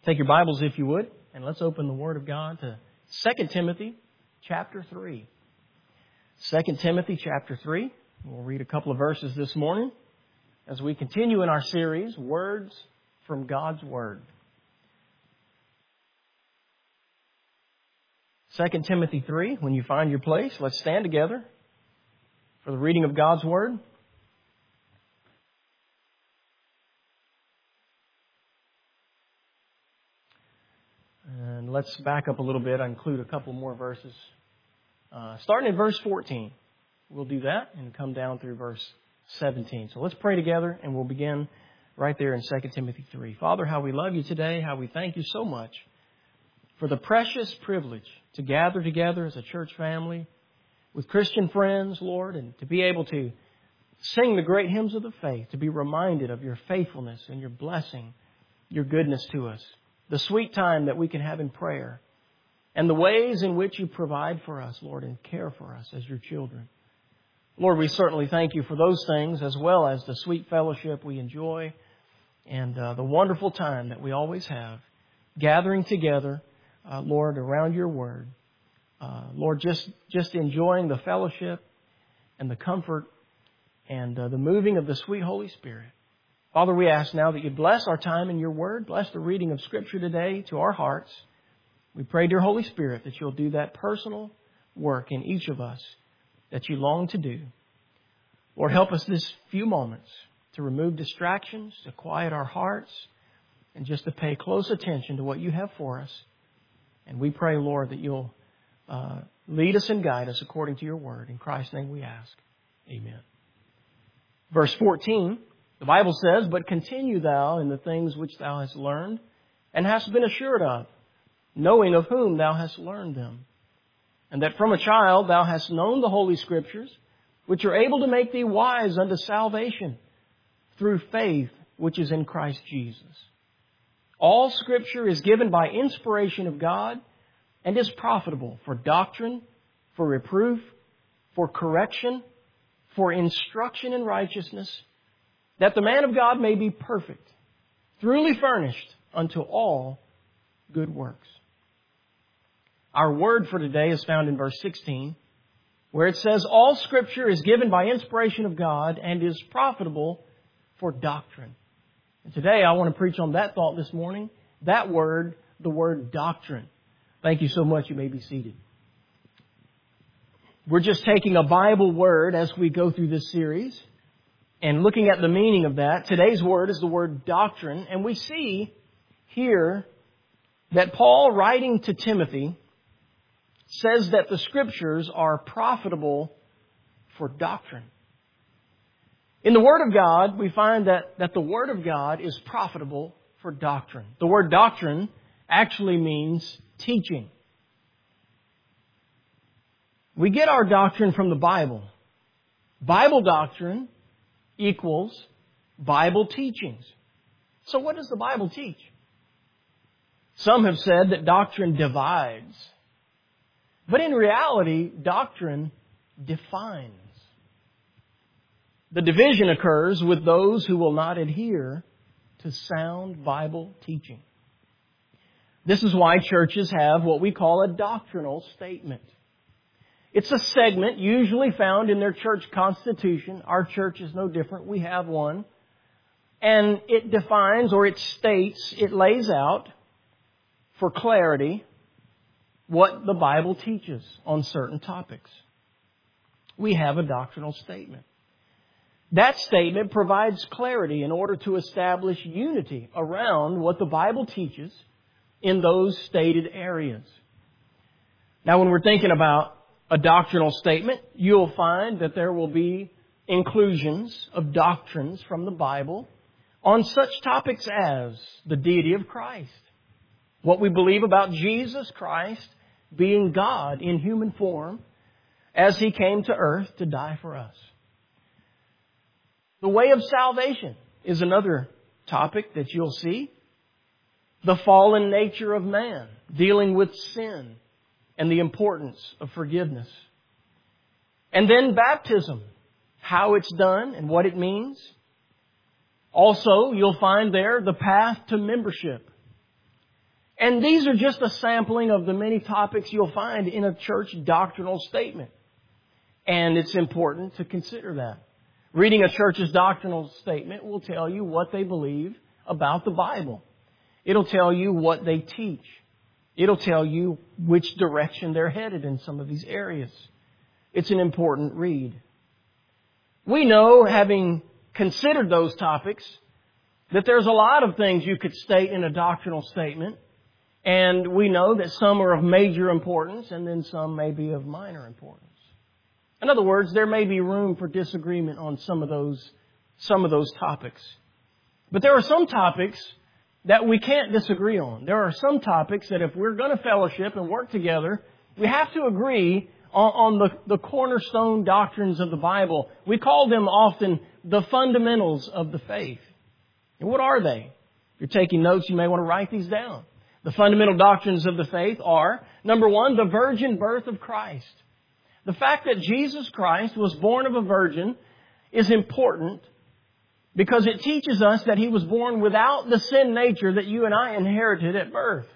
Take your Bibles, if you would, and let's open the Word of God to 2 Timothy chapter 3. 2 Timothy chapter 3. We'll read a couple of verses this morning as we continue in our series, Words from God's Word. 2 Timothy 3, when you find your place, let's stand together for the reading of God's Word. And let's back up a little bit. I include a couple more verses. Starting in verse 14. We'll do that and come down through verse 17. So let's pray together and we'll begin right there in 2 Timothy 3. Father, how we love you today, how we thank you so much for the precious privilege to gather together as a church family with Christian friends, Lord, and to be able to sing the great hymns of the faith, to be reminded of your faithfulness and your blessing, your goodness to us. The sweet time that we can have in prayer, and the ways in which you provide for us, Lord, and care for us as your children. Lord, we certainly thank you for those things, as well as the sweet fellowship we enjoy, and the wonderful time that we always have, gathering together, Lord, around your word. Lord, just enjoying the fellowship and the comfort and the moving of the sweet Holy Spirit. Father, we ask now that you bless our time in your word. Bless the reading of Scripture today to our hearts. We pray, dear Holy Spirit, that you'll do that personal work in each of us that you long to do. Lord, help us this few moments to remove distractions, to quiet our hearts, and just to pay close attention to what you have for us. And we pray, Lord, that you'll lead us and guide us according to your word. In Christ's name we ask. Amen. Verse 14. The Bible says, "But continue thou in the things which thou hast learned and hast been assured of, knowing of whom thou hast learned them, and that from a child thou hast known the Holy Scriptures, which are able to make thee wise unto salvation through faith which is in Christ Jesus. All Scripture is given by inspiration of God and is profitable for doctrine, for reproof, for correction, for instruction in righteousness, that the man of God may be perfect, truly furnished unto all good works." Our word for today is found in verse 16, where it says, "All Scripture is given by inspiration of God and is profitable for doctrine." And today I want to preach on that thought this morning, that word, the word doctrine. Thank you so much. You may be seated. We're just taking a Bible word as we go through this series and looking at the meaning of that. Today's word is the word doctrine. And we see here that Paul, writing to Timothy, says that the Scriptures are profitable for doctrine. In the Word of God, we find that the Word of God is profitable for doctrine. The word doctrine actually means teaching. We get our doctrine from the Bible. Bible doctrine equals Bible teachings. So what does the Bible teach? Some have said that doctrine divides. But in reality, doctrine defines. The division occurs with those who will not adhere to sound Bible teaching. This is why churches have what we call a doctrinal statement. It's a segment usually found in their church constitution. Our church is no different. We have one. And it defines, or it states, it lays out for clarity what the Bible teaches on certain topics. We have a doctrinal statement. That statement provides clarity in order to establish unity around what the Bible teaches in those stated areas. Now, when we're thinking about a doctrinal statement, you'll find that there will be inclusions of doctrines from the Bible on such topics as the deity of Christ, what we believe about Jesus Christ being God in human form as He came to earth to die for us. The way of salvation is another topic that you'll see. The fallen nature of man, dealing with sin and the importance of forgiveness. And then baptism, how it's done and what it means. Also, you'll find there the path to membership. And these are just a sampling of the many topics you'll find in a church doctrinal statement. And it's important to consider that. Reading a church's doctrinal statement will tell you what they believe about the Bible. It'll tell you what they teach. It'll tell you which direction they're headed in some of these areas. It's an important read. We know, having considered those topics, that there's a lot of things you could state in a doctrinal statement. And we know that some are of major importance and then some may be of minor importance. In other words, there may be room for disagreement on some of those topics. But there are some topics that we can't disagree on. There are some topics that if we're going to fellowship and work together, we have to agree on the cornerstone doctrines of the Bible. We call them often the fundamentals of the faith. And what are they? If you're taking notes, you may want to write these down. The fundamental doctrines of the faith are, number one, the virgin birth of Christ. The fact that Jesus Christ was born of a virgin is important because it teaches us that He was born without the sin nature that you and I inherited at birth.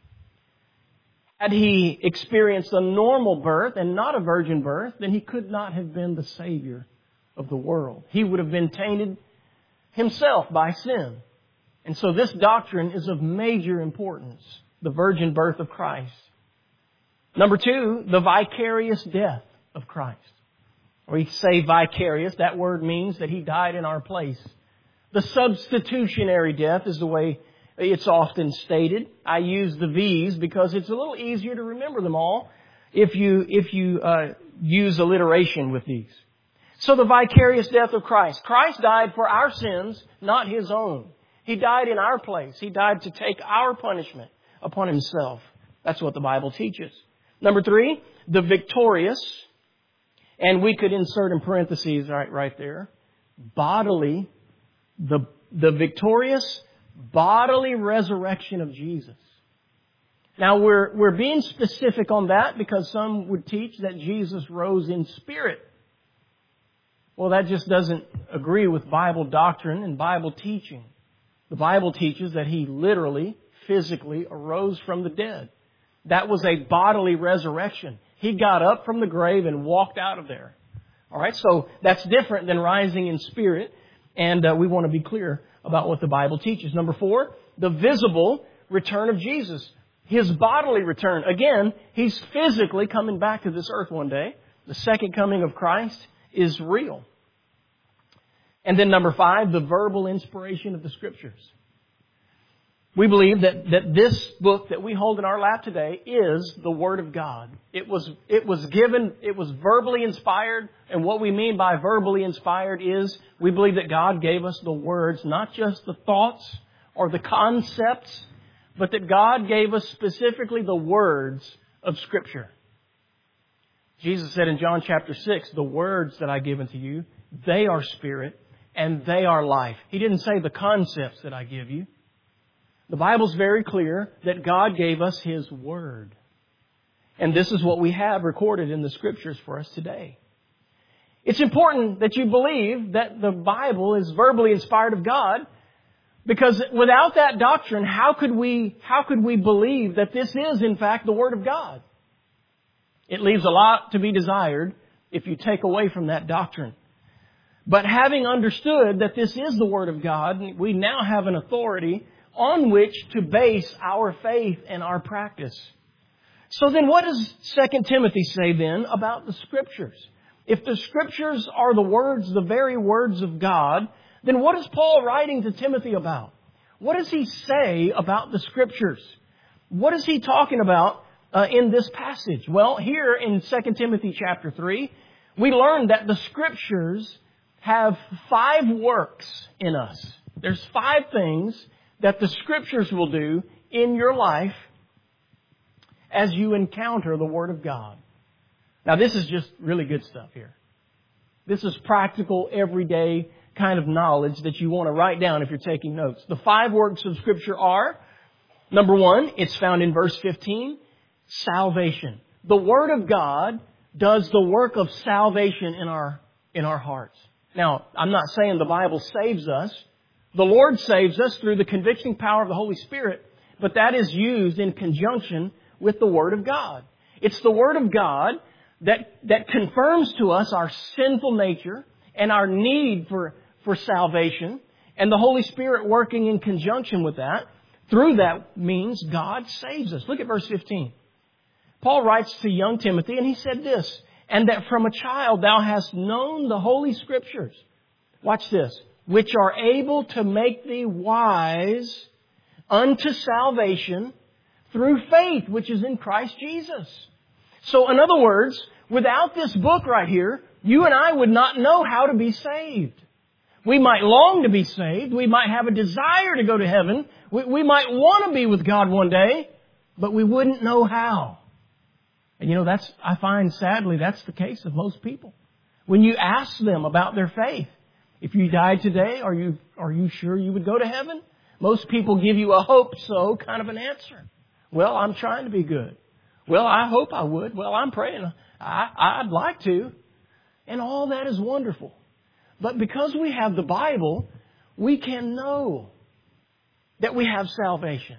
Had He experienced a normal birth and not a virgin birth, then He could not have been the Savior of the world. He would have been tainted Himself by sin. And so this doctrine is of major importance, the virgin birth of Christ. Number two, the vicarious death of Christ. We say vicarious, that word means that He died in our place. The substitutionary death is the way it's often stated. I use the V's because it's a little easier to remember them all if you use alliteration with these. So the vicarious death of Christ. Christ died for our sins, not His own. He died in our place. He died to take our punishment upon Himself. That's what the Bible teaches. Number three, the victorious, and we could insert in parentheses right there, bodily, the victorious bodily resurrection of Jesus. Now we're being specific on that because some would teach that Jesus rose in spirit. Well, that just doesn't agree with Bible doctrine and Bible teaching. The Bible teaches that He literally, physically arose from the dead. That was a bodily resurrection. He got up from the grave and walked out of there. All right, so that's different than rising in spirit. And we want to be clear about what the Bible teaches. Number four, the visible return of Jesus. His bodily return. Again, He's physically coming back to this earth one day. The second coming of Christ is real. And then number five, the verbal inspiration of the Scriptures. We believe that this book that we hold in our lap today is the Word of God. It was verbally inspired. And what we mean by verbally inspired is we believe that God gave us the words, not just the thoughts or the concepts, but that God gave us specifically the words of Scripture. Jesus said in John chapter 6, the words that I give unto you, they are spirit and they are life. He didn't say the concepts that I give you. The Bible's very clear that God gave us His Word. And this is what we have recorded in the Scriptures for us today. It's important that you believe that the Bible is verbally inspired of God, because without that doctrine, how could we believe that this is in fact the Word of God? It leaves a lot to be desired if you take away from that doctrine. But having understood that this is the Word of God, we now have an authority on which to base our faith and our practice. So then what does 2 Timothy say then about the Scriptures? If the Scriptures are the words, the very words of God, then what is Paul writing to Timothy about? What does he say about the Scriptures? What is he talking about in this passage? Well, here in 2 Timothy chapter 3, we learn that the Scriptures have 5 works in us. There's 5 things that the Scriptures will do in your life as you encounter the Word of God. Now, this is just really good stuff here. This is practical, everyday kind of knowledge that you want to write down if you're taking notes. The 5 works of Scripture are, number 1, it's found in verse 15, salvation. The Word of God does the work of salvation in our hearts. Now, I'm not saying the Bible saves us. The Lord saves us through the convicting power of the Holy Spirit. but that is used in conjunction with the Word of God. It's the Word of God that confirms to us our sinful nature and our need for salvation, and the Holy Spirit working in conjunction with that. Through that means God saves us. Look at verse 15. Paul writes to young Timothy, and he said this, "And that from a child thou hast known the Holy Scriptures." Watch this. "Which are able to make thee wise unto salvation through faith, which is in Christ Jesus." So in other words, without this book right here, you and I would not know how to be saved. We might long to be saved. We might have a desire to go to heaven. We might want to be with God one day, but we wouldn't know how. And I find sadly that's the case of most people. When you ask them about their faith, if you died today, are you sure you would go to heaven? Most people give you a hope so kind of an answer. Well, I'm trying to be good. Well, I hope I would. Well, I'm praying. I'd like to. And all that is wonderful. But because we have the Bible, we can know that we have salvation.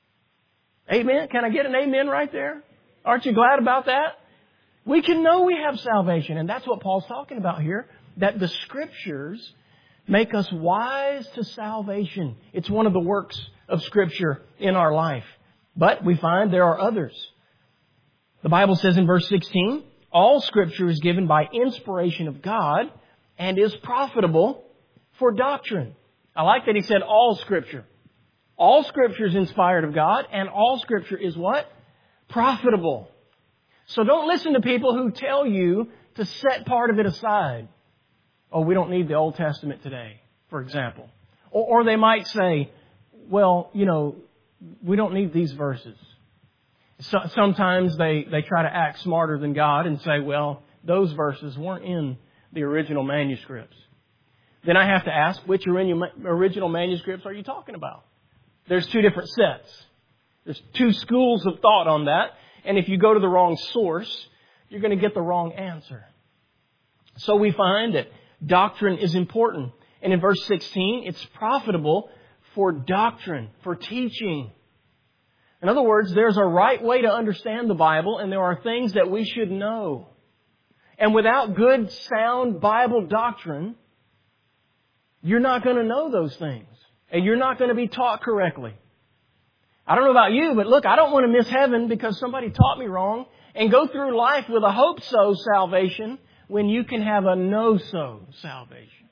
Amen? Can I get an amen right there? Aren't you glad about that? We can know we have salvation. And that's what Paul's talking about here. That the Scriptures make us wise to salvation. It's one of the works of Scripture in our life. But we find there are others. The Bible says in verse 16, "All Scripture is given by inspiration of God and is profitable for doctrine." I like that he said all Scripture. All Scripture is inspired of God, and all Scripture is what? Profitable. So don't listen to people who tell you to set part of it aside. Oh, we don't need the Old Testament today, for example. Or they might say, well, we don't need these verses. So, sometimes they try to act smarter than God and say, well, those verses weren't in the original manuscripts. Then I have to ask, which original manuscripts are you talking about? There's two different sets. There's two schools of thought on that. And if you go to the wrong source, you're going to get the wrong answer. So we find that doctrine is important. And in verse 16, it's profitable for doctrine, for teaching. In other words, there's a right way to understand the Bible, and there are things that we should know. And without good, sound Bible doctrine, you're not going to know those things. And you're not going to be taught correctly. I don't know about you, but look, I don't want to miss heaven because somebody taught me wrong and go through life with a hope-so salvation when you can have a no-so salvation.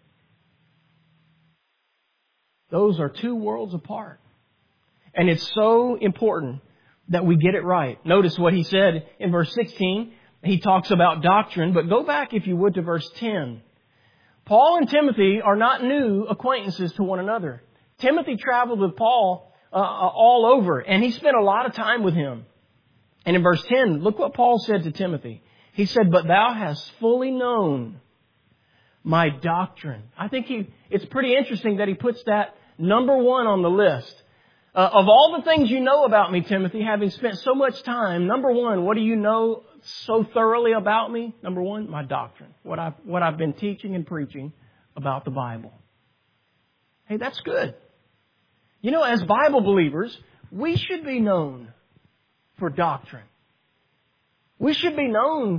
Those are two worlds apart. And it's so important that we get it right. Notice what he said in verse 16. He talks about doctrine, but go back, if you would, to verse 10. Paul and Timothy are not new acquaintances to one another. Timothy traveled with Paul all over, and he spent a lot of time with him. And in verse 10, look what Paul said to Timothy. He said, "But thou hast fully known my doctrine." I think it's pretty interesting that he puts that number one on the list. Of all the things you know about me, Timothy, having spent so much time, number one, what do you know so thoroughly about me? Number one, my doctrine. What I've been teaching and preaching about the Bible. Hey, that's good. As Bible believers, we should be known for doctrine. We should be known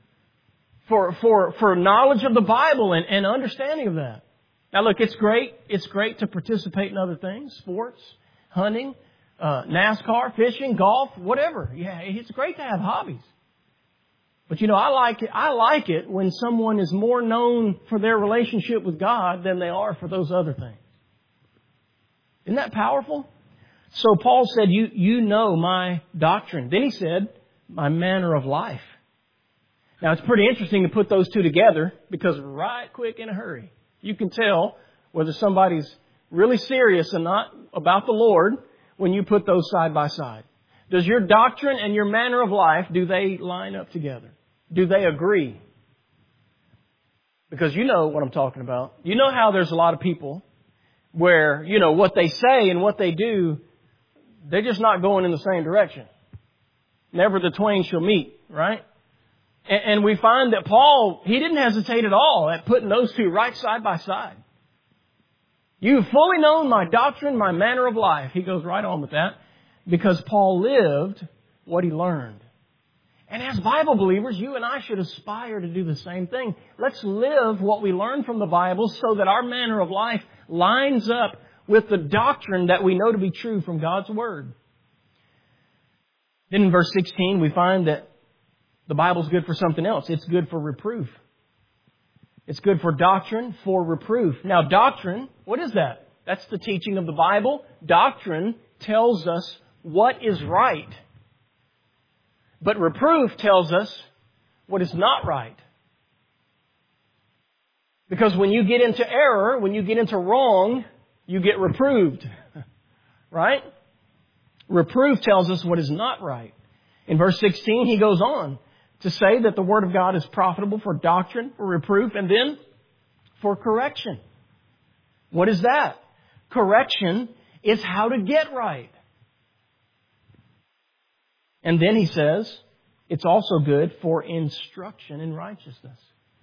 for knowledge of the Bible and understanding of that. Now look, it's great. It's great to participate in other things, sports, hunting, NASCAR, fishing, golf, whatever. Yeah, it's great to have hobbies. But I like it when someone is more known for their relationship with God than they are for those other things. Isn't that powerful? So Paul said, you know my doctrine. Then he said, my manner of life. Now it's pretty interesting to put those two together because right quick in a hurry, you can tell whether somebody's really serious and not about the Lord when you put those side by side. Does your doctrine and your manner of life, do they line up together? Do they agree? Because you know what I'm talking about. You know how there's a lot of people where, what they say and what they do, they're just not going in the same direction. Never the twain shall meet, right? And we find that Paul, he didn't hesitate at all at putting those two right side by side. You've fully known my doctrine, my manner of life. He goes right on with that. because Paul lived what he learned. And as Bible believers, you and I should aspire to do the same thing. Let's live what we learn from the Bible so that our manner of life lines up with the doctrine that we know to be true from God's Word. Then in verse 16, we find that the Bible's good for something else. It's good for reproof. It's good for doctrine, for reproof. Now, doctrine, what is that? That's the teaching of the Bible. Doctrine tells us what is right. But reproof tells us what is not right. Because when you get into error, when you get into wrong, you get reproved. Right? Reproof tells us what is not right. In verse 16, he goes on to say that the Word of God is profitable for doctrine, for reproof, and then for correction. What is that? Correction is how to get right. And then he says, it's also good for instruction in righteousness.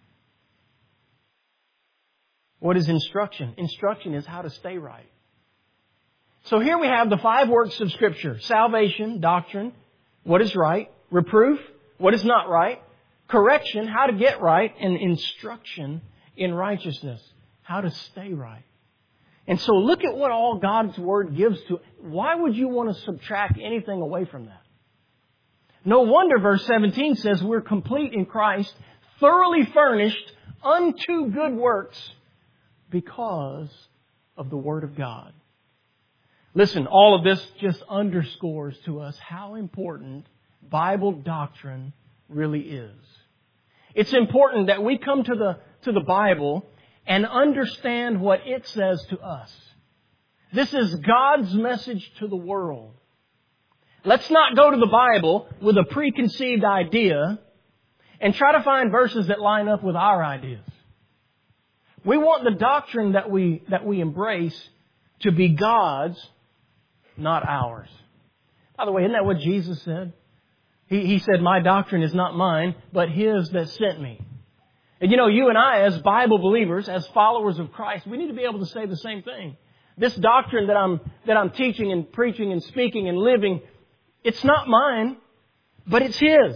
What is instruction? Instruction is how to stay right. So here we have the 5 works of Scripture. Salvation, doctrine, what is right, reproof, what is not right, correction, how to get right, and instruction in righteousness, how to stay right. And so look at what all God's Word gives to it. Why would you want to subtract anything away from that? No wonder verse 17 says we're complete in Christ, thoroughly furnished unto good works because of the Word of God. Listen, all of this just underscores to us how important Bible doctrine really is. It's important that we come to the Bible and understand what it says to us. This is God's message to the world. Let's not go to the Bible with a preconceived idea and try to find verses that line up with our ideas. We want the doctrine that we embrace to be God's, not ours. By the way, isn't that what Jesus said? He said, my doctrine is not mine, but His that sent me. And you and I, as Bible believers, as followers of Christ, we need to be able to say the same thing. This doctrine that I'm teaching and preaching and speaking and living, it's not mine, but it's His.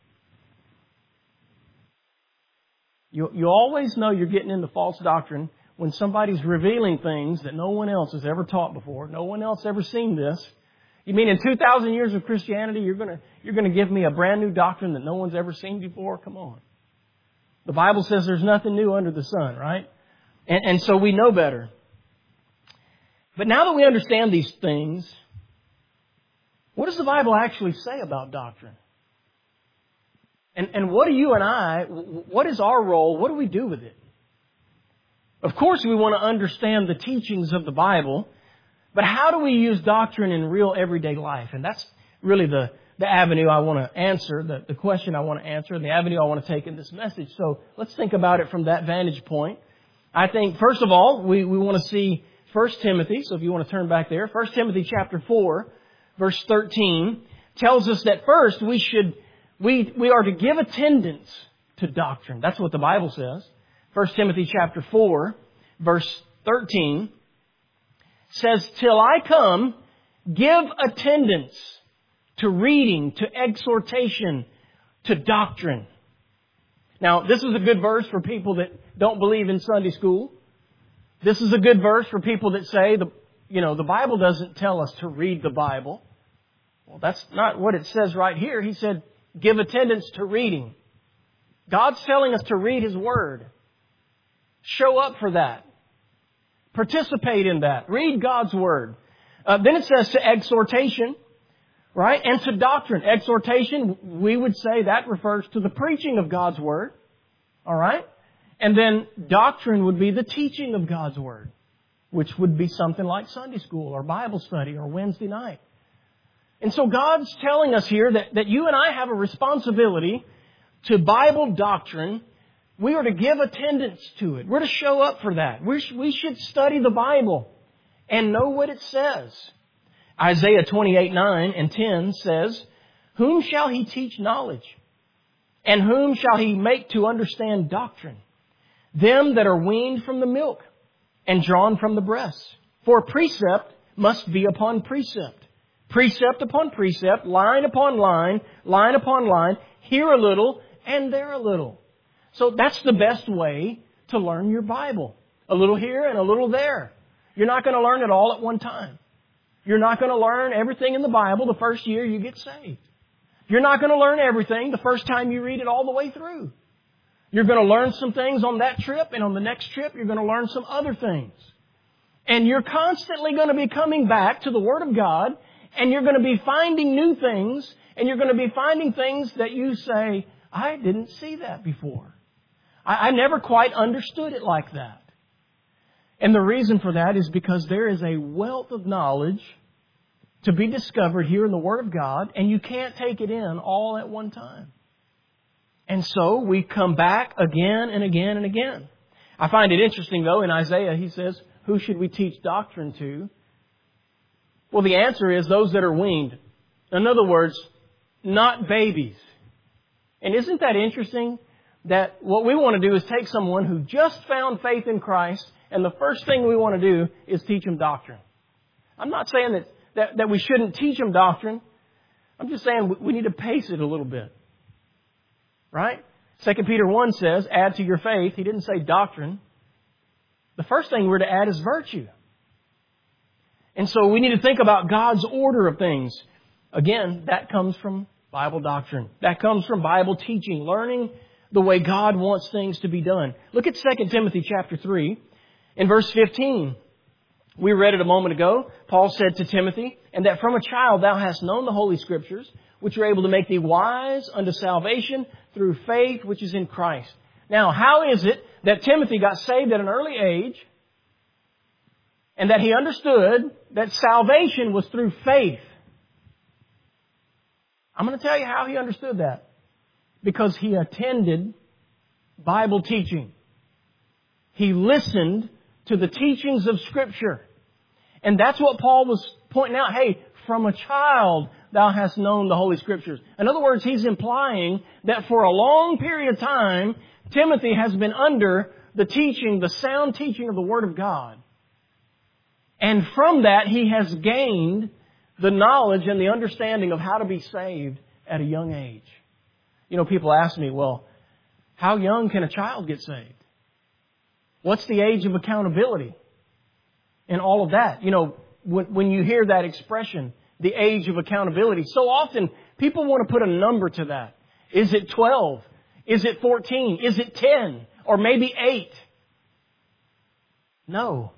You always know you're getting into false doctrine when somebody's revealing things that no one else has ever taught before. No one else ever seen this. You mean in 2,000 years of Christianity, you're going to give me a brand new doctrine that no one's ever seen before? Come on. The Bible says there's nothing new under the sun, right? And so we know better. But now that we understand these things, what does the Bible actually say about doctrine? And what do you and I, what is our role? What do we do with it? Of course, we want to understand the teachings of the Bible, but how do we use doctrine in real everyday life? And that's really the avenue I want to answer, the question I want to answer, and the avenue I want to take in this message. So let's think about it from that vantage point. I think, first of all, we want to see 1 Timothy. So if you want to turn back there, 1 Timothy chapter 4, verse 13, tells us that first we are to give attendance to doctrine. That's what the Bible says. 1 Timothy chapter 4, verse 13 says, till I come, give attendance to reading, to exhortation, to doctrine. Now, this is a good verse for people that don't believe in Sunday school. This is a good verse for people that say, the Bible doesn't tell us to read the Bible. Well, that's not what it says right here. He said, give attendance to reading. God's telling us to read His Word. Show up for that. Participate in that. Read God's Word. Then it says to exhortation, right? And to doctrine. Exhortation, we would say that refers to the preaching of God's Word. All right? And then doctrine would be the teaching of God's Word, which would be something like Sunday school or Bible study or Wednesday night. And so God's telling us here that you and I have a responsibility to Bible doctrine. We are to give attendance to it. We're to show up for that. We should study the Bible and know what it says. Isaiah 28:9 and 10 says, whom shall He teach knowledge? And whom shall He make to understand doctrine? Them that are weaned from the milk and drawn from the breast. For precept must be upon precept, Precept upon precept, line upon line, line upon line, here a little and there a little. So that's the best way to learn your Bible. A little here and a little there. You're not going to learn it all at one time. You're not going to learn everything in the Bible the first year you get saved. You're not going to learn everything the first time you read it all the way through. You're going to learn some things on that trip, and on the next trip you're going to learn some other things. And you're constantly going to be coming back to the Word of God, and you're going to be finding new things, and you're going to be finding things that you say, I didn't see that before. I never quite understood it like that. And the reason for that is because there is a wealth of knowledge to be discovered here in the Word of God, and you can't take it in all at one time. And so we come back again and again and again. I find it interesting, though, in Isaiah, he says, who should we teach doctrine to? Well, the answer is those that are weaned. In other words, not babies. And isn't that interesting? That what we want to do is take someone who just found faith in Christ, and the first thing we want to do is teach them doctrine. I'm not saying that we shouldn't teach them doctrine. I'm just saying we need to pace it a little bit. Right? 2 Peter 1 says, add to your faith. He didn't say doctrine. The first thing we're to add is virtue. And so we need to think about God's order of things. Again, that comes from Bible doctrine. That comes from Bible teaching, learning the way God wants things to be done. Look at 2 Timothy chapter 3. In verse 15, we read it a moment ago. Paul said to Timothy, and that from a child thou hast known the Holy Scriptures, which are able to make thee wise unto salvation through faith which is in Christ. Now, how is it that Timothy got saved at an early age and that he understood that salvation was through faith? I'm going to tell you how he understood that. Because he attended Bible teaching. He listened to the teachings of Scripture. And that's what Paul was pointing out. Hey, from a child thou hast known the Holy Scriptures. In other words, he's implying that for a long period of time, Timothy has been under the teaching, the sound teaching of the Word of God. And from that, he has gained the knowledge and the understanding of how to be saved at a young age. You know, people ask me, well, how young can a child get saved? What's the age of accountability? And all of that. You know, when you hear that expression, the age of accountability, so often people want to put a number to that. Is it 12? Is it 14? Is it 10? Or maybe 8? No.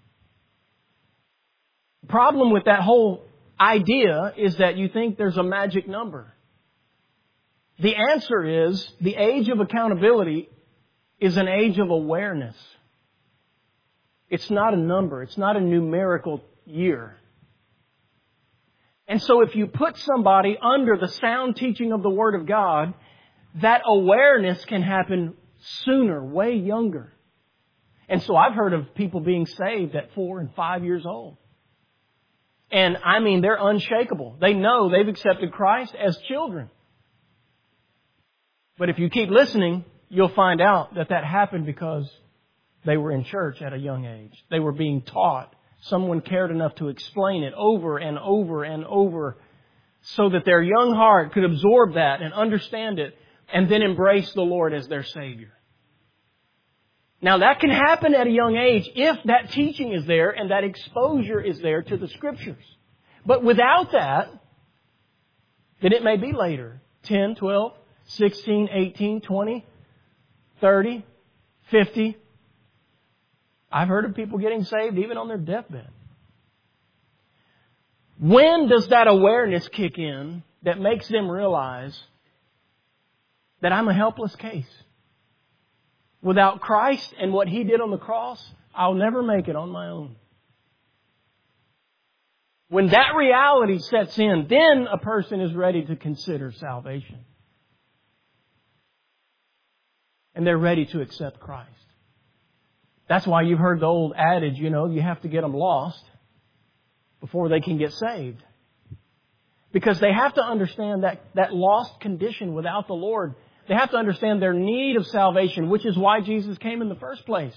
The problem with that whole idea is that you think there's a magic number. The answer is the age of accountability is an age of awareness. It's not a number. It's not a numerical year. And so if you put somebody under the sound teaching of the Word of God, that awareness can happen sooner, way younger. And so I've heard of people being saved at 4 and 5 years old. And I mean, they're unshakable. They know they've accepted Christ as children. But if you keep listening, you'll find out that happened because they were in church at a young age. They were being taught. Someone cared enough to explain it over and over and over so that their young heart could absorb that and understand it and then embrace the Lord as their Savior. Now that can happen at a young age if that teaching is there and that exposure is there to the Scriptures. But without that, then it may be later. 10, 12, 16, 18, 20, 30, 50. I've heard of people getting saved even on their deathbed. When does that awareness kick in that makes them realize that I'm a helpless case? Without Christ and what He did on the cross, I'll never make it on my own. When that reality sets in, then a person is ready to consider salvation. And they're ready to accept Christ. That's why you've heard the old adage, you have to get them lost before they can get saved. Because they have to understand that lost condition without the Lord. They have to understand their need of salvation, which is why Jesus came in the first place.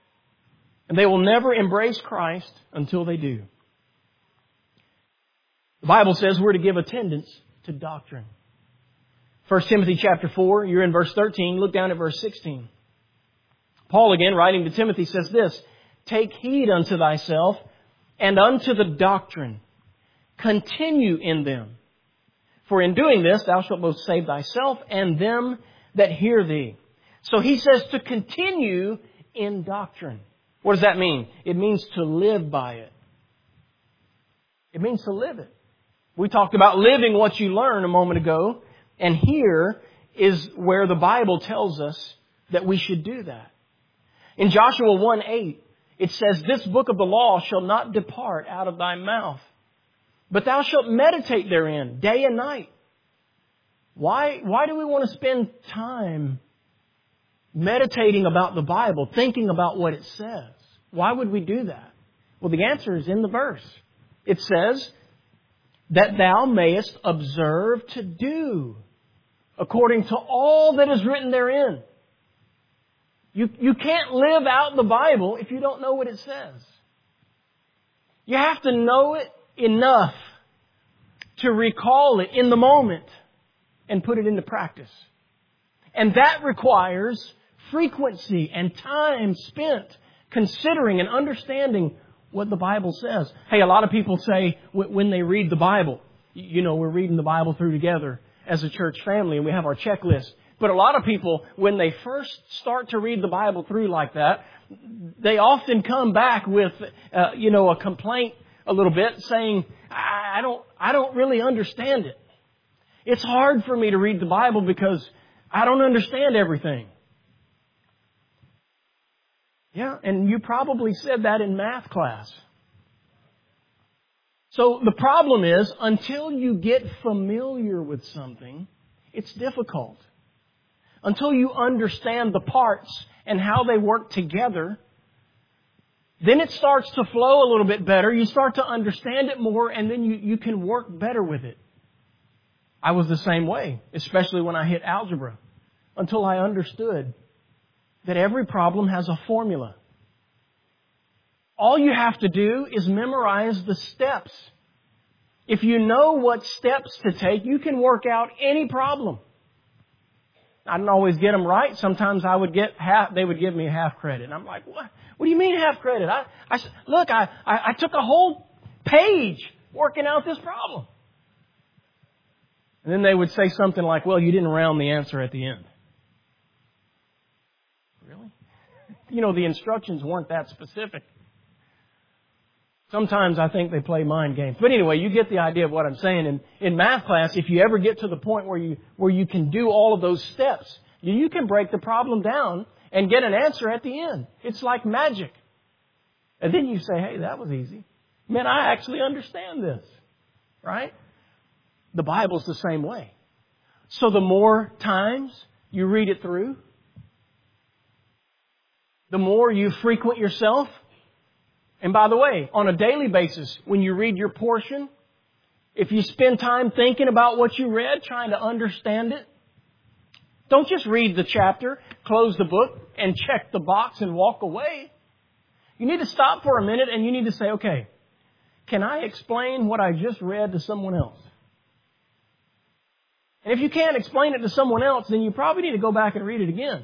And they will never embrace Christ until they do. The Bible says we're to give attendance to doctrine. 1 Timothy chapter 4, you're in verse 13. Look down at verse 16. Paul again, writing to Timothy, says this, "Take heed unto thyself and unto the doctrine. Continue in them. For in doing this, thou shalt both save thyself and them that hear thee." So he says to continue in doctrine. What does that mean? It means to live by it. It means to live it. We talked about living what you learn a moment ago. And here is where the Bible tells us that we should do that. In Joshua 1:8, it says, "This book of the law shall not depart out of thy mouth, but thou shalt meditate therein day and night." Why do we want to spend time meditating about the Bible, thinking about what it says? Why would we do that? Well, the answer is in the verse. It says, "That thou mayest observe to do according to all that is written therein." You can't live out the Bible if you don't know what it says. You have to know it enough to recall it in the moment and put it into practice. And that requires frequency and time spent considering and understanding what the Bible says. Hey, a lot of people say when they read the Bible, we're reading the Bible through together as a church family and we have our checklist. But a lot of people, when they first start to read the Bible through like that, they often come back with, a complaint a little bit saying, I don't really understand it. It's hard for me to read the Bible because I don't understand everything. Yeah, and you probably said that in math class. So the problem is, until you get familiar with something, it's difficult. Until you understand the parts and how they work together, then it starts to flow a little bit better. You start to understand it more, and then you can work better with it. I was the same way, especially when I hit algebra, until I understood that every problem has a formula. All you have to do is memorize the steps. If you know what steps to take, you can work out any problem. I didn't always get them right. Sometimes I would get half, they would give me half credit. And I'm like, what? What do you mean half credit? I took a whole page working out this problem. And then they would say something like, well, you didn't round the answer at the end. Really? The instructions weren't that specific. Sometimes I think they play mind games. But anyway, you get the idea of what I'm saying. In math class, if you ever get to the point where you can do all of those steps, you can break the problem down and get an answer at the end. It's like magic. And then you say, hey, that was easy. Man, I actually understand this. Right? The Bible's the same way. So the more times you read it through, the more you frequent yourself. And by the way, on a daily basis, when you read your portion, if you spend time thinking about what you read, trying to understand it, don't just read the chapter, close the book, and check the box and walk away. You need to stop for a minute and you need to say, okay, can I explain what I just read to someone else? And if you can't explain it to someone else, then you probably need to go back and read it again.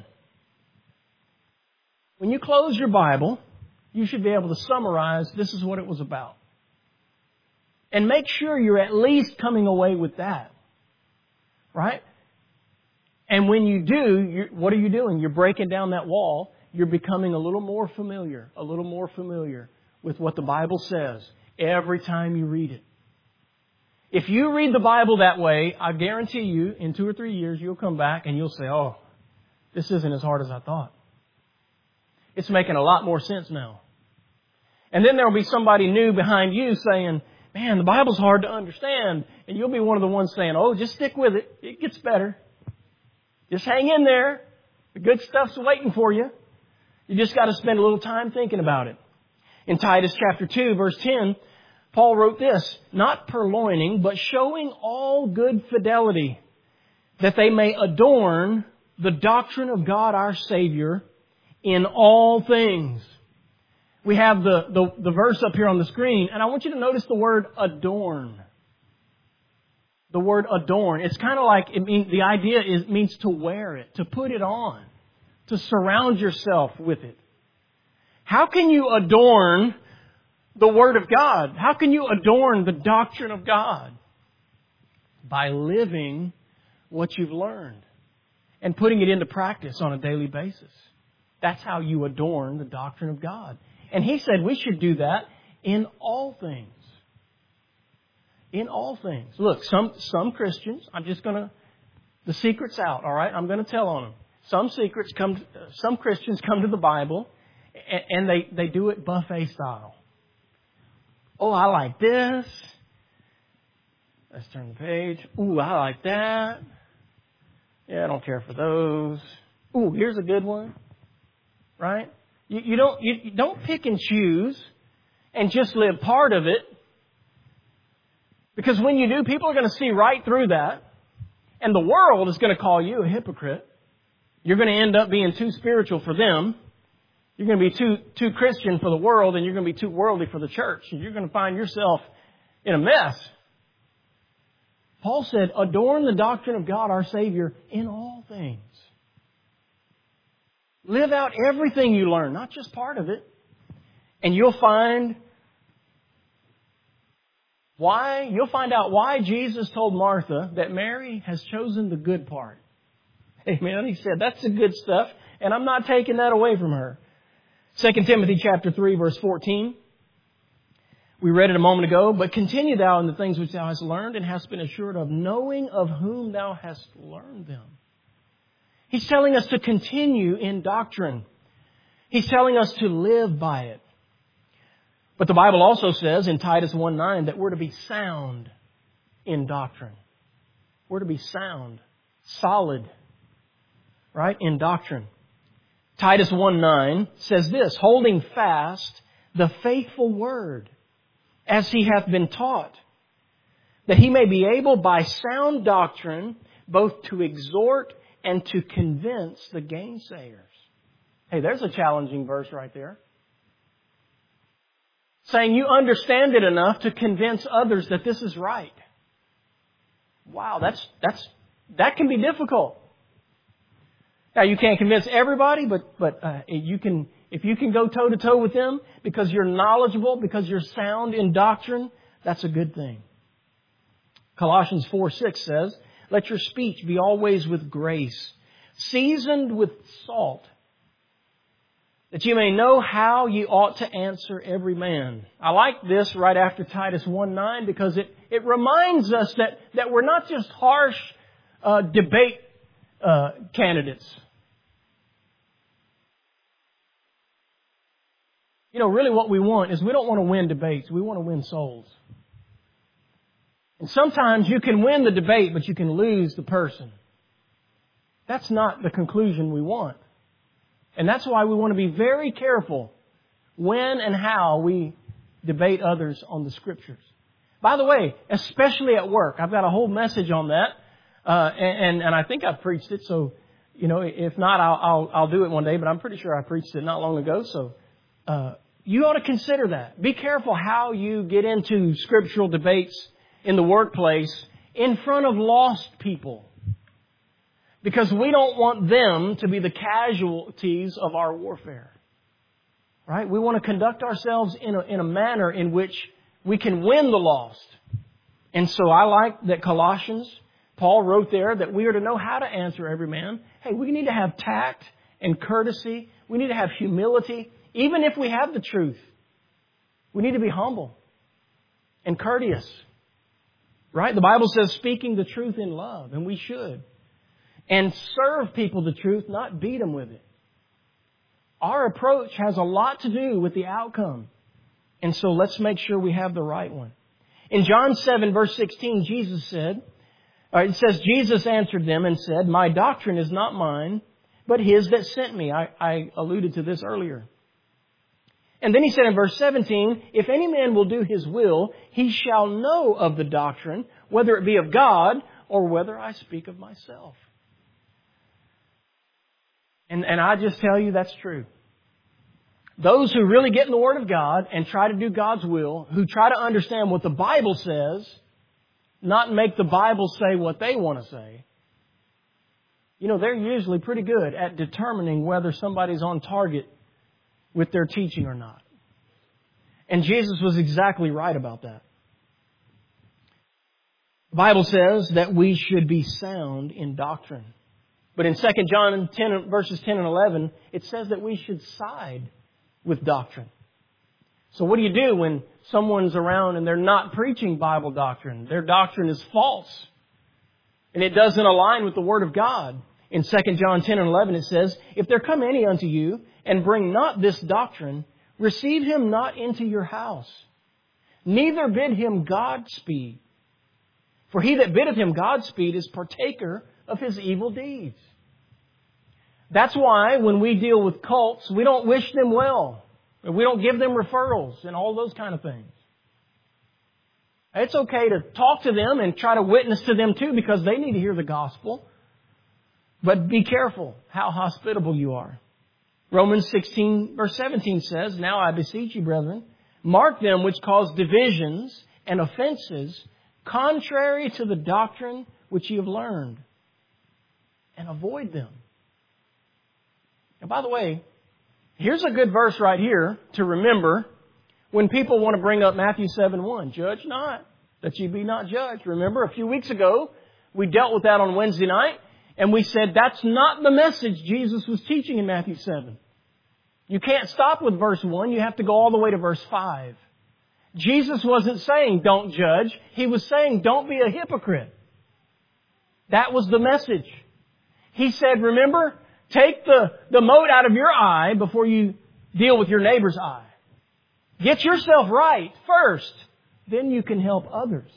When you close your Bible, you should be able to summarize, this is what it was about. And make sure you're at least coming away with that. Right? And when you do, what are you doing? You're breaking down that wall. You're becoming a little more familiar with what the Bible says every time you read it. If you read the Bible that way, I guarantee you, in 2 or 3 years, you'll come back and you'll say, oh, this isn't as hard as I thought. It's making a lot more sense now. And then there'll be somebody new behind you saying, man, the Bible's hard to understand. And you'll be one of the ones saying, oh, just stick with it. It gets better. Just hang in there. The good stuff's waiting for you. You just got to spend a little time thinking about it. In Titus chapter 2, verse 10, Paul wrote this, not purloining, but showing all good fidelity, that they may adorn the doctrine of God our Savior in all things. We have the verse up here on the screen, and I want you to notice the word adorn. The word adorn. It's kind of like, the idea means to wear it, to put it on, to surround yourself with it. How can you adorn the Word of God? How can you adorn the doctrine of God? By living what you've learned and putting it into practice on a daily basis. That's how you adorn the doctrine of God. And He said we should do that in all things. In all things. Look, some Christians, the secret's out, all right? I'm going to tell on them. Some Christians come to the Bible and they do it buffet style. Oh, I like this. Let's turn the page. Ooh, I like that. Yeah, I don't care for those. Ooh, here's a good one. Right? You don't pick and choose and just live part of it. Because when you do, people are going to see right through that. And the world is going to call you a hypocrite. You're going to end up being too spiritual for them. You're going to be too Christian for the world, and you're going to be too worldly for the church. And you're going to find yourself in a mess. Paul said, adorn the doctrine of God, our Savior, in all things. Live out everything you learn, not just part of it. And you'll find out why Jesus told Martha that Mary has chosen the good part. Amen. He said, that's the good stuff, and I'm not taking that away from her. 2 Timothy chapter 3, verse 14. We read it a moment ago. But continue thou in the things which thou hast learned and hast been assured of, knowing of whom thou hast learned them. He's telling us to continue in doctrine. He's telling us to live by it. But the Bible also says in Titus 1:9 that we're to be sound in doctrine. We're to be sound, solid, right, in doctrine. Titus 1:9 says this, holding fast the faithful word as he hath been taught, that he may be able by sound doctrine both to exhort and to convince the gainsayers. Hey, there's a challenging verse right there. Saying you understand it enough to convince others that this is right. Wow, that can be difficult. Now, you can't convince everybody, but if you can go toe to toe with them because you're knowledgeable, because you're sound in doctrine, that's a good thing. Colossians 4:6 says, let your speech be always with grace, seasoned with salt, that you may know how you ought to answer every man. I like this right after Titus 1:9 because it reminds us that we're not just harsh debate candidates. You know, really what we want is we don't want to win debates. We want to win souls. And sometimes you can win the debate, but you can lose the person. That's not the conclusion we want. And that's why we want to be very careful when and how we debate others on the Scriptures. By the way, especially at work, I've got a whole message on that. And I think I've preached it. So, you know, if not, I'll do it one day. But I'm pretty sure I preached it not long ago. So you ought to consider that. Be careful how you get into scriptural debates in the workplace in front of lost people. Because we don't want them to be the casualties of our warfare. Right? We want to conduct ourselves in a manner in which we can win the lost. And so I like that Colossians, Paul wrote there that we are to know how to answer every man. Hey, we need to have tact and courtesy. We need to have humility. Even if we have the truth, we need to be humble and courteous. Right? The Bible says speaking the truth in love, and we should. And serve people the truth, not beat them with it. Our approach has a lot to do with the outcome. And so let's make sure we have the right one. In John 7, verse 16, Jesus said, it says, Jesus answered them and said, my doctrine is not mine, but his that sent me. I alluded to this earlier. And then he said in verse 17, if any man will do his will, he shall know of the doctrine, whether it be of God or whether I speak of myself. And I just tell you that's true. Those who really get in the Word of God and try to do God's will, who try to understand what the Bible says, not make the Bible say what they want to say. You know, they're usually pretty good at determining whether somebody's on target with their teaching or not. And Jesus was exactly right about that. The Bible says that we should be sound in doctrine. But in 2 John 10, verses 10 and 11, it says that we should side with doctrine. So what do you do when someone's around and they're not preaching Bible doctrine? Their doctrine is false. And it doesn't align with the Word of God. In 2 John 10 and 11 it says, "If there come any unto you, and bring not this doctrine, receive him not into your house. Neither bid him Godspeed. For he that biddeth him Godspeed is partaker of his evil deeds." That's why when we deal with cults, we don't wish them well. We don't give them referrals and all those kind of things. It's okay to talk to them and try to witness to them too, because they need to hear the gospel. But be careful how hospitable you are. Romans 16 verse 17 says, "Now I beseech you, brethren, mark them which cause divisions and offenses, contrary to the doctrine which ye have learned, and avoid them." And by the way, here's a good verse right here to remember when people want to bring up Matthew 7:1. "Judge not, that ye be not judged." Remember, a few weeks ago, we dealt with that on Wednesday night, and we said that's not the message Jesus was teaching in Matthew 7. You can't stop with verse 1. You have to go all the way to verse 5. Jesus wasn't saying don't judge. He was saying don't be a hypocrite. That was the message. He said, remember, take the mote out of your eye before you deal with your neighbor's eye. Get yourself right first. Then you can help others.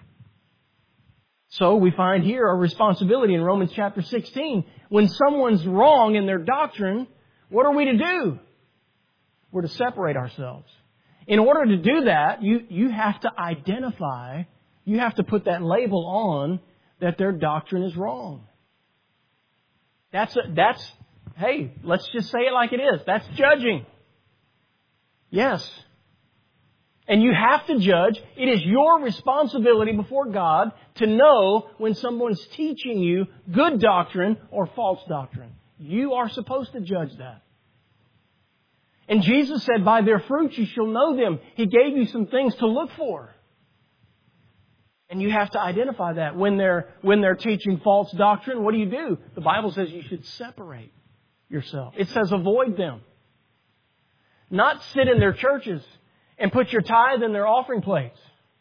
So we find here a responsibility in Romans chapter 16. When someone's wrong in their doctrine, what are we to do? We're to separate ourselves. In order to do that, you have to identify, you have to put that label on that their doctrine is wrong. That's hey, let's just say it like it is. That's judging. Yes. And you have to judge. It is your responsibility before God to know when someone's teaching you good doctrine or false doctrine. You are supposed to judge that. And Jesus said, by their fruits you shall know them. He gave you some things to look for. And you have to identify that. When they're teaching false doctrine, what do? The Bible says you should separate yourself. It says avoid them. Not sit in their churches and put your tithe in their offering plates.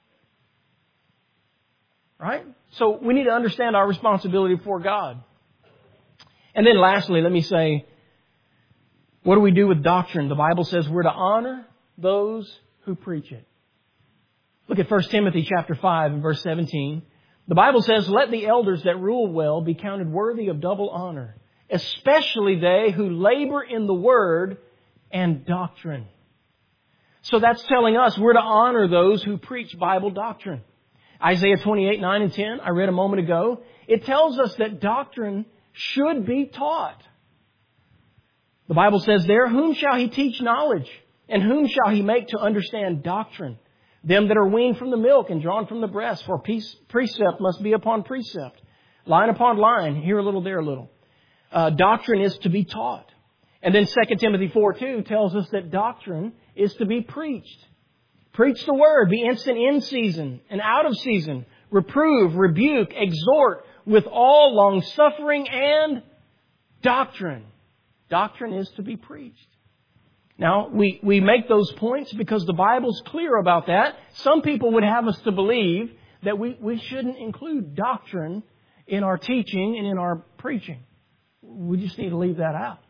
Right? So we need to understand our responsibility before God. And then lastly, let me say, what do we do with doctrine? The Bible says we're to honor those who preach it. Look at 1 Timothy chapter 5 and verse 17. The Bible says, "Let the elders that rule well be counted worthy of double honor, especially they who labor in the word and doctrine." So that's telling us we're to honor those who preach Bible doctrine. Isaiah 28, 9 and 10, I read a moment ago. It tells us that doctrine should be taught. The Bible says there, "Whom shall he teach knowledge? And whom shall he make to understand doctrine? Them that are weaned from the milk and drawn from the breast. For precept must be upon precept, line upon line, here a little, there a little." Doctrine is to be taught. And then 2 Timothy 4:2 tells us that doctrine is to be preached. Preach the word. Be instant in season and out of season. Reprove, rebuke, exhort with all long suffering and doctrine. Doctrine is to be preached. Now, we make those points because the Bible's clear about that. Some people would have us to believe that we shouldn't include doctrine in our teaching and in our preaching. We just need to leave that out.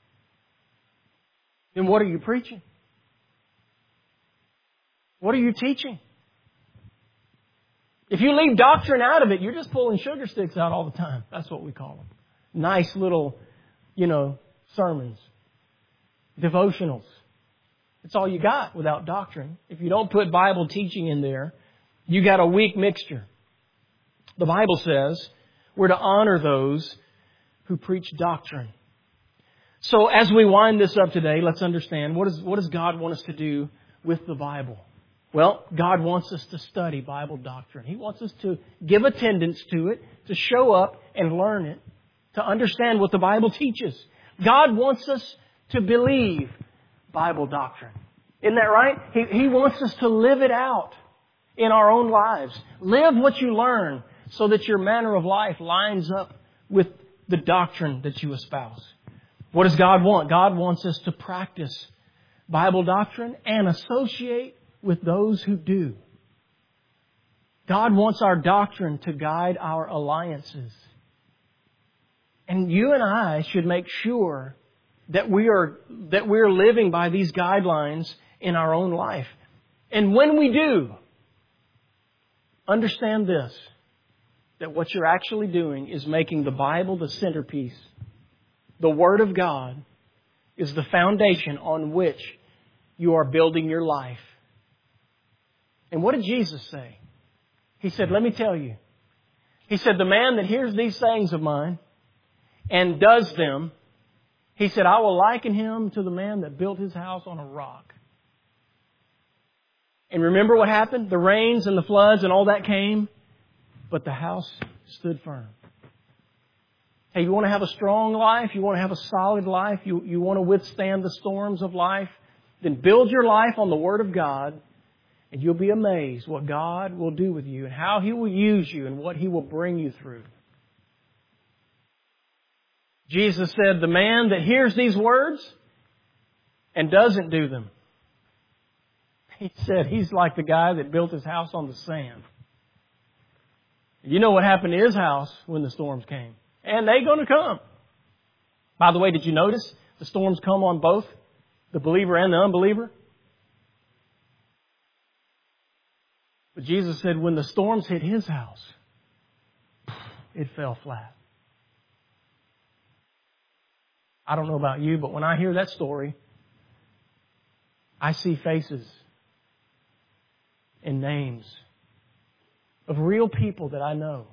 Then what are you preaching? What are you teaching? If you leave doctrine out of it, you're just pulling sugar sticks out all the time. That's what we call them. Nice little, sermons. Devotionals. It's all you got without doctrine. If you don't put Bible teaching in there, you got a weak mixture. The Bible says we're to honor those who preach doctrine. So as we wind this up today, let's understand what does God want us to do with the Bible? Well, God wants us to study Bible doctrine. He wants us to give attendance to it, to show up and learn it, to understand what the Bible teaches. God wants us to believe Bible doctrine. Isn't that right? He wants us to live it out in our own lives. Live what you learn so that your manner of life lines up with the doctrine that you espouse. What does God want? God wants us to practice Bible doctrine and associate with those who do. God wants our doctrine to guide our alliances. And you and I should make sure that we are living by these guidelines in our own life. And when we do, understand this, that what you're actually doing is making the Bible the centerpiece. The Word of God is the foundation on which you are building your life. And what did Jesus say? He said, let me tell you. He said, the man that hears these sayings of mine and does them, He said, I will liken him to the man that built his house on a rock. And remember what happened? The rains and the floods and all that came, but the house stood firm. Hey, you want to have a strong life? You want to have a solid life? You want to withstand the storms of life? Then build your life on the Word of God, and you'll be amazed what God will do with you and how He will use you and what He will bring you through. Jesus said, the man that hears these words and doesn't do them, He said he's like the guy that built his house on the sand. You know what happened to his house when the storms came. And they're going to come. By the way, did you notice the storms come on both the believer and the unbeliever? But Jesus said when the storms hit his house, it fell flat. I don't know about you, but when I hear that story, I see faces and names of real people that I know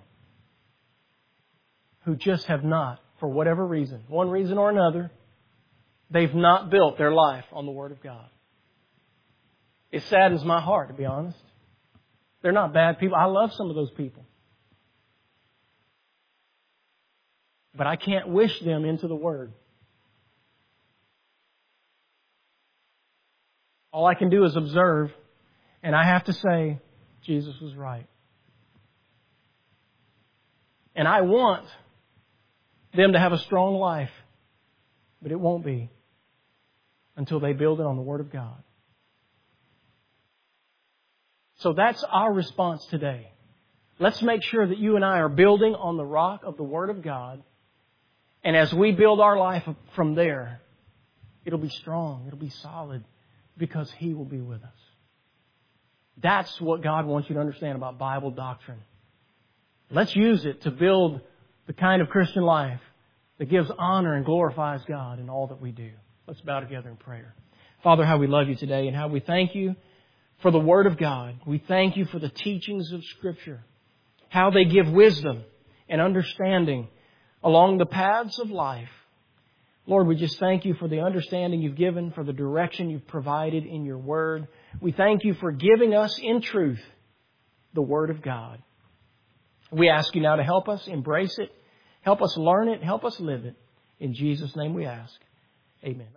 who just have not, for whatever reason, one reason or another, they've not built their life on the Word of God. It saddens my heart, to be honest. They're not bad people. I love some of those people. But I can't wish them into the Word. All I can do is observe, and I have to say, Jesus was right. And I want them to have a strong life, but it won't be until they build it on the Word of God. So that's our response today. Let's make sure that you and I are building on the rock of the Word of God. And as we build our life from there, it'll be strong, it'll be solid, because He will be with us. That's what God wants you to understand about Bible doctrine. Let's use it to build the kind of Christian life that gives honor and glorifies God in all that we do. Let's bow together in prayer. Father, how we love You today and how we thank You for the Word of God. We thank You for the teachings of Scripture, how they give wisdom and understanding along the paths of life. Lord, we just thank You for the understanding You've given, for the direction You've provided in Your Word. We thank You for giving us in truth the Word of God. We ask You now to help us embrace it, help us learn it, help us live it. In Jesus' name we ask. Amen.